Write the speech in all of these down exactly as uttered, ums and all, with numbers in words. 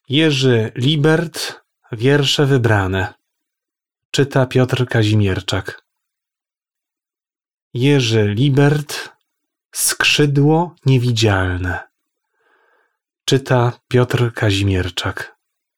Jerzy Libert, wiersze wybrane. Czyta Piotr Kazimierczak. Jerzy Libert, skrzydło niewidzialne. Czyta Piotr Kazimierczak.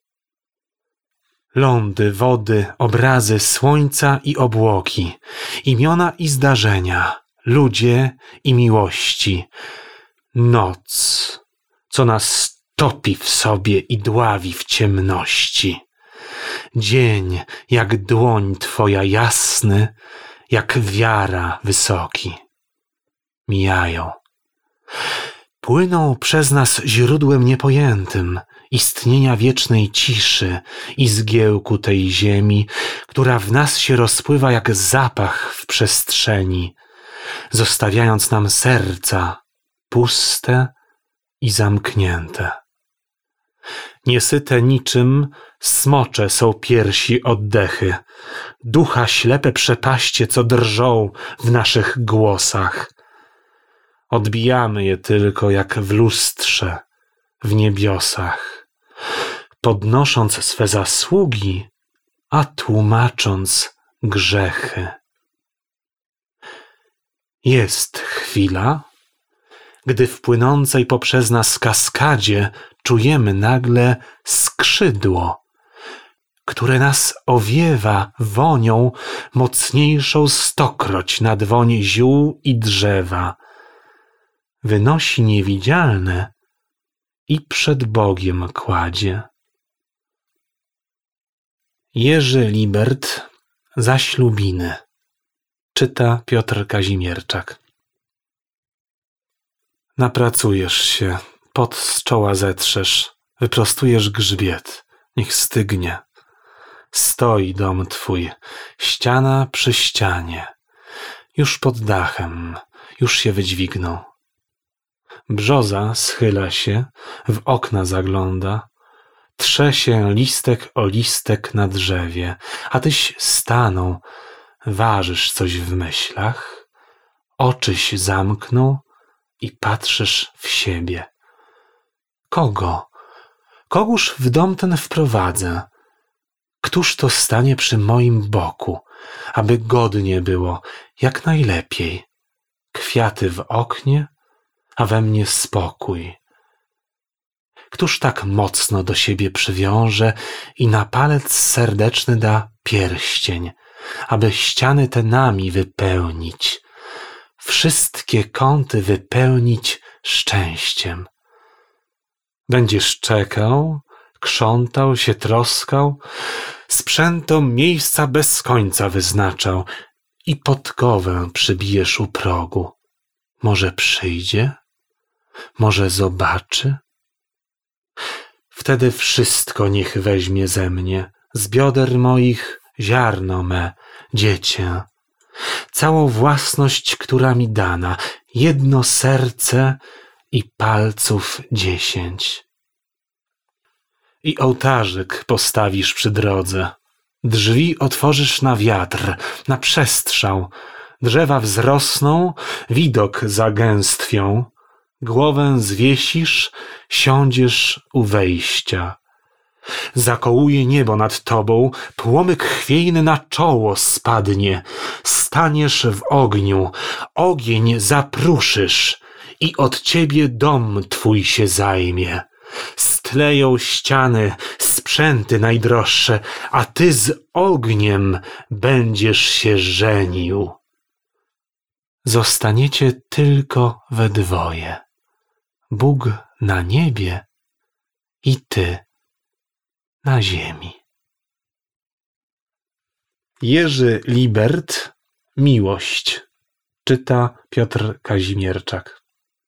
Lądy, wody, obrazy słońca i obłoki, imiona i zdarzenia, ludzie i miłości. Noc, co nas topi w sobie i dławi w ciemności. Dzień, jak dłoń twoja jasny, jak wiara wysoki. Mijają. Płyną przez nas źródłem niepojętym istnienia wiecznej ciszy i zgiełku tej ziemi, która w nas się rozpływa jak zapach w przestrzeni, zostawiając nam serca puste i zamknięte. Niesyte niczym smocze są piersi oddechy, ducha ślepe przepaście, co drżą w naszych głosach. Odbijamy je tylko jak w lustrze w niebiosach, podnosząc swe zasługi, a tłumacząc grzechy. Jest chwila, gdy w płynącej poprzez nas kaskadzie czujemy nagle skrzydło, które nas owiewa wonią mocniejszą stokroć nad woń ziół i drzewa. Wynosi niewidzialne i przed Bogiem kładzie. Jerzy Libert, Zaślubiny. Czyta Piotr Kazimierczak. Napracujesz się, pot z czoła zetrzesz, wyprostujesz grzbiet, niech stygnie. Stoi dom twój, ściana przy ścianie, już pod dachem, już się wydźwignął. Brzoza schyla się, w okna zagląda, trze się listek o listek na drzewie, a tyś stanął, ważysz coś w myślach, oczyś zamknął i patrzysz w siebie. Kogo? Kogóż w dom ten wprowadzę? Któż to stanie przy moim boku, aby godnie było, jak najlepiej? Kwiaty w oknie, a we mnie spokój. Któż tak mocno do siebie przywiąże i na palec serdeczny da pierścień, aby ściany te nami wypełnić, wszystkie kąty wypełnić szczęściem. Będziesz czekał, krzątał się, troskał, sprzętom miejsca bez końca wyznaczał i podkowę przybijesz u progu. Może przyjdzie? Może zobaczy? Wtedy wszystko niech weźmie ze mnie, z bioder moich ziarno me, dziecię. Całą własność, która mi dana, jedno serce i palców dziesięć. I ołtarzyk postawisz przy drodze, drzwi otworzysz na wiatr, na przestrzał, drzewa wzrosną, widok zagęstwią, głowę zwiesisz, siądziesz u wejścia. Zakołuje niebo nad tobą, płomyk chwiejny na czoło spadnie, staniesz w ogniu, ogień zapruszysz i od ciebie dom twój się zajmie. Stleją ściany, sprzęty najdroższe, a ty z ogniem będziesz się żenił. Zostaniecie tylko we dwoje, Bóg na niebie i ty na ziemi. Jerzy Libert, Miłość. Czyta Piotr Kazimierczak.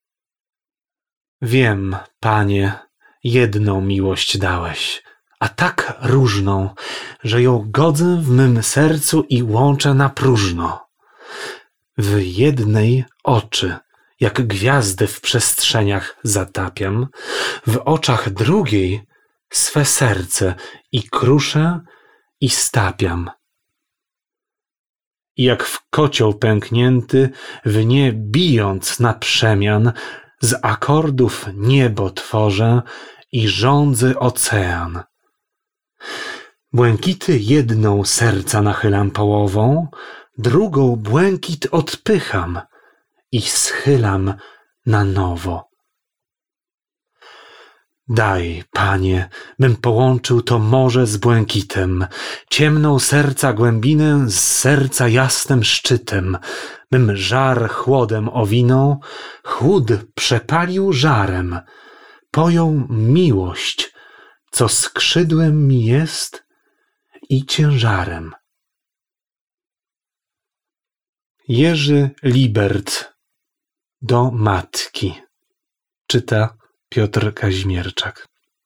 Wiem, Panie, jedną miłość dałeś, a tak różną, że ją godzę w mym sercu i łączę na próżno. W jednej oczy, jak gwiazdy w przestrzeniach zatapiam, w oczach drugiej swe serce i kruszę i stapiam. I jak w kocioł pęknięty, w nie bijąc na przemian, z akordów niebo tworzę i rządzę ocean. Błękity jedną serca nachylam połową, drugą błękit odpycham i schylam na nowo. Daj, Panie, bym połączył to morze z błękitem, ciemną serca głębinę z serca jasnym szczytem, bym żar chłodem owinął, chłód przepalił żarem, pojął miłość, co skrzydłem mi jest i ciężarem. Jerzy Libert do matki. Czyta Piotr Kazimierczak.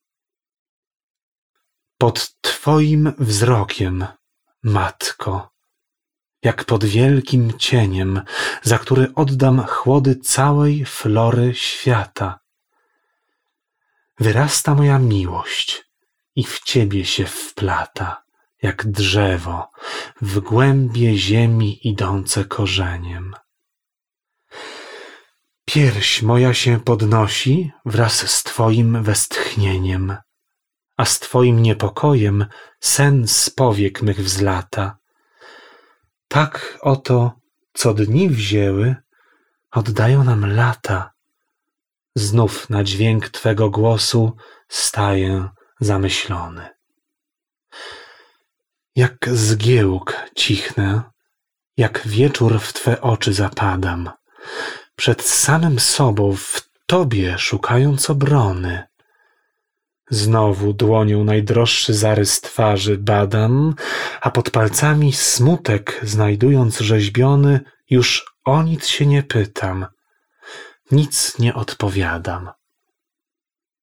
Pod Twoim wzrokiem, matko, jak pod wielkim cieniem, za który oddam chłody całej flory świata, wyrasta moja miłość i w Ciebie się wplata, jak drzewo w głębie ziemi idące korzeniem. Pierś moja się podnosi wraz z Twoim westchnieniem, a z Twoim niepokojem sen z powiek mych wzlata. Tak oto, co dni wzięły, oddają nam lata. Znów na dźwięk Twego głosu staję zamyślony. Jak zgiełk cichnę, jak wieczór w Twe oczy zapadam, przed samym sobą w Tobie szukając obrony. Znowu dłonią najdroższy zarys twarzy badam, a pod palcami smutek znajdując rzeźbiony, już o nic się nie pytam, nic nie odpowiadam.